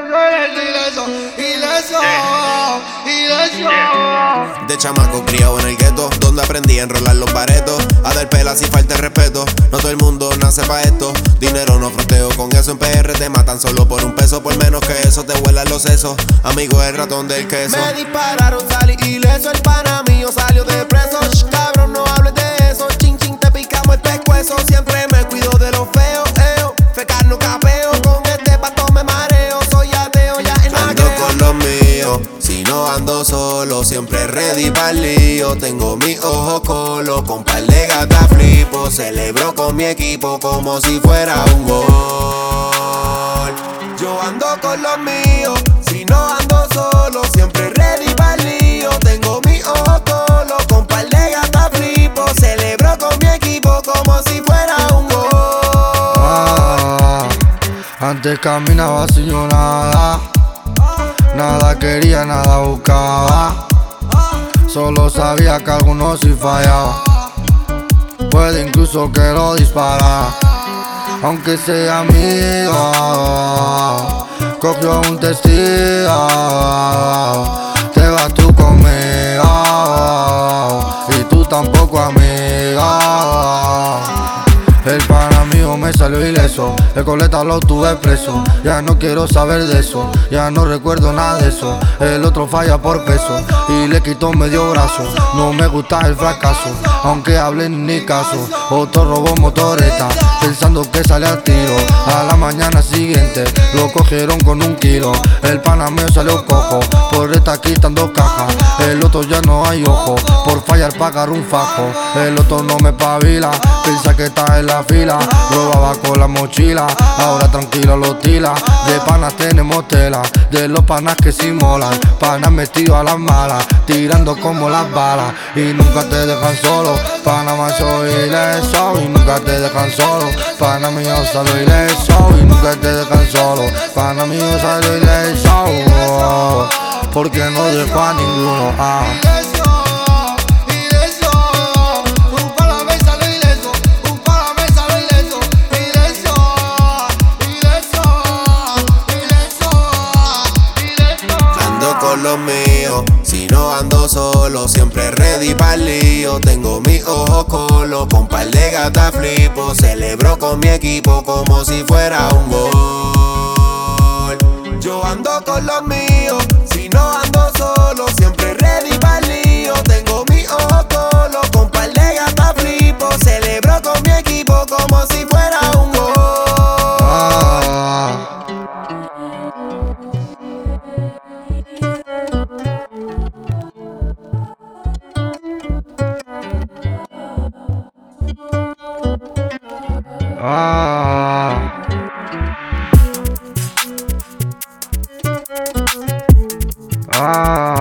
De chamaco criado en el gueto, donde aprendí a enrolar los baretos, a dar pelas si falta el respeto. No todo el mundo nace pa' esto. Dinero no fronteo con eso. En PR te matan solo por un peso. Por menos que eso te vuelan los sesos. Amigo, el ratón del queso. Me dispararon, salí ileso. El pana mío salió de preso. Shh, cabrón, no hables de eso. Chin, chin, te picamos el pescuezo. Siempre me cuido de los feos, fecar no capeo. Con este pato me mareo. Soy ateo, ya en la Ando con los míos, si no ando solo, siempre ready pa'l lío. Tengo mis ojos colos, con par de gatas flipo. Celebro con mi equipo como si fuera un gol. Yo ando con los míos, si no ando solo, siempre ready pa'l lío. Tengo mis ojos colos, con par de gatas flipo. Celebro con mi equipo como si fuera un gol. Antes caminaba sin yo nada. Nada quería, nada buscaba. Solo sabía que algunos sí fallaba. Puede incluso que lo disparara. Aunque sea amigo, cogió un testigo. Te vas tú conmigo y tú tampoco amigo. El pana mío me salió ileso. El coleta lo tuve preso. Ya no quiero saber de eso. Ya no recuerdo nada de eso. El otro falla por peso y le quitó medio brazo. No me gusta el fracaso, aunque hablen ni caso. Otro robó motoreta, pensando que sale al tiro. A la mañana siguiente lo cogieron con 1 kilo. El pana mío salió cojo por estar quitando cajas. El otro ya no hay ojo por fallar pagar un fajo. El otro no me pavila, piensa que está en la fila. Robaba con la mochila, ahora tranquilo lo tila. De panas tenemos tela, de los panas que sí molan. Panas metidos a las malas, tirando como las balas. Y nunca te dejan solo, pana más soy ileso. Y nunca te dejan solo, pana mío salió ileso. Y nunca te dejan solo, pana mío salió ileso. Porque no dejo a ninguno. Con los míos, si no ando solo, siempre ready pa'l lío. Tengo mis ojos colos, con par de gatas flipo. Celebro con mi equipo como si fuera un gol. Yo ando con los míos, si no ando solo, siempre ready pa'l lío. Tengo mis ojos colos, con par de gatas flipo. Celebro con mi equipo como si fuera un gol. Ah.